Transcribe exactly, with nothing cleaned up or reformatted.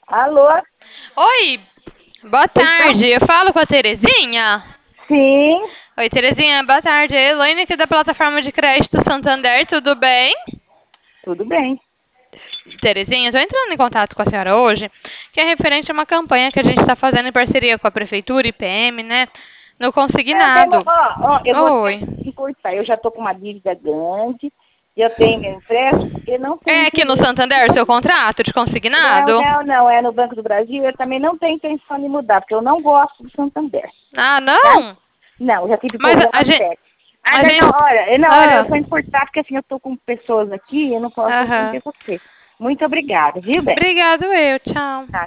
Alô? Oi, boa tarde. Eu falo com a Terezinha? Sim, Oi, Terezinha, boa tarde. É a Elaine aqui da plataforma de crédito Santander, tudo bem? tudo bem. Terezinha, estou entrando em contato com a senhora hoje, que é referente a uma campanha que a gente está fazendo em parceria com a Prefeitura e P M, né? No É, demo- Consignado. ó, ó, eu vou até Oi. encurtar. Eu já estou com uma dívida grande, eu tenho meu empréstimo, eu não tenho É aqui no interesse. Santander o seu contrato de Não, consignado? não, não, é no Banco do Brasil. Eu também não tenho intenção de mudar, porque eu não gosto do Santander, Ah, tá? não? Não, eu já tive Mas problema a gente... sério. Ah, A não, não, gente... olha, eu- não, olha, Ah, eu vou encurtar, porque assim, eu estou com pessoas aqui, eu não posso aham. atender você. Muito obrigada, viu, Beth? Obrigado, eu. Tchau. Tá.